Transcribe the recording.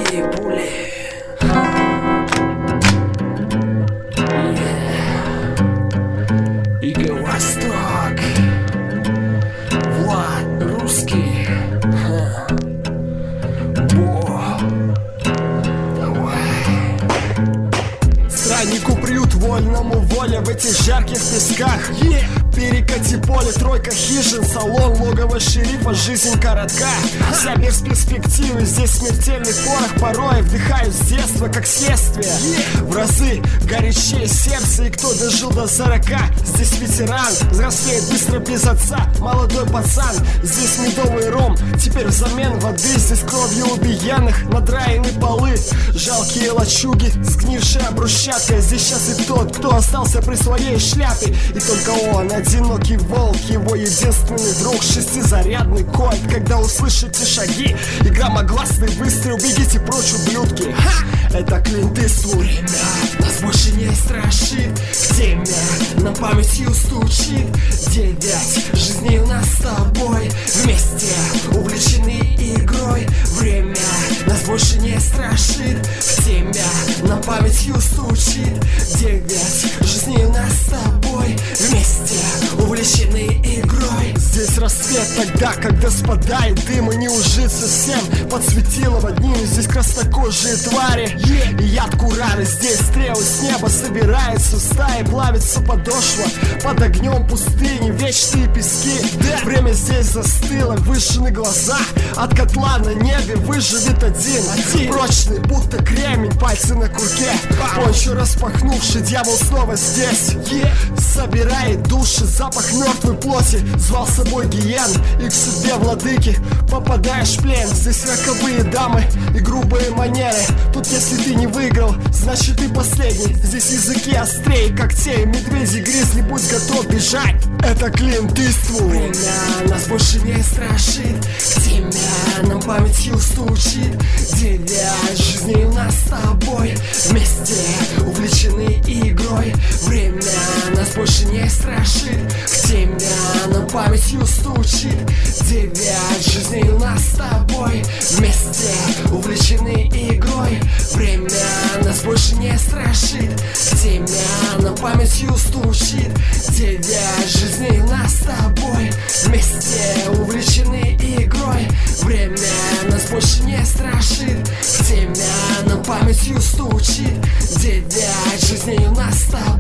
Золотые пули. Игорь Восток. Влад Русский. Страннику приют, вольному воля в этих жарких песках. Перекати поле, тройка хижин, салон, логово шерифа, жизнь коротка. Вся без перспективы, здесь смертельный порох порой вдыхаю с детства, как следствие. В разы горячее сердце, и кто дожил до 40, здесь ветеран, взрослеет быстро без отца, молодой пацан. Здесь медовый ром, теперь взамен воды, здесь кровью убиенных надраены полы. Жалкие лачуги, сгнившая брусчатка. Здесь сейчас и тот, кто остался при своей шляпе, и только он, одинокий волк, его единственный друг, шестизарядный кольт. Когда услышите шаги и громогласный выстрел, бегите прочь, ублюдки. Это Клинт Иствуд. Время нас больше не страшит, время нам памятью стучит. 9 жизней у нас с тобой, вместе увлечены игрой. Время нас больше не страшит, время нам памятью стучит. 9 жизней у нас с тобой, вместе увлечены игрой. Здесь рассвет тогда, когда спадает дым, и не ужиться всем подсветило в одни. Здесь краснокожие твари и яд курары. Здесь стрелы с неба собираются в стаи, плавится подошва под огнем пустыни, вечные пески. Время здесь застыло, выжжены глаза, от котла на небе выживет один. Прочный, будто кремень, пальцы на курке, пончо распахнувший, дьявол снова здесь. Собирает души, запах мертвой плоти, звал с собой гиен, и к судьбе владыки попадаешь в плен. Здесь роковые дамы и грубые манеры. Тут если ты не выиграл, значит ты последний. Здесь языки острее когтей, медведи, гризли, будь готов бежать. Это Клинт Иствуд. Время нас больше не страшит, время нам памятью стучит. 9 жизней у нас с тобой, вместе увлечены игрой. Время нас больше не страшит, время нам памятью стучит. 9 жизней у нас с тобой, вместе увлечены игрой. Время нас больше не страшит, время нам памятью стучит. 9 жизней у нас с тобой, вместе увлечены игрой. Время нас больше не страшит, время нам памятью стучит. 9 жизней у нас с тобой.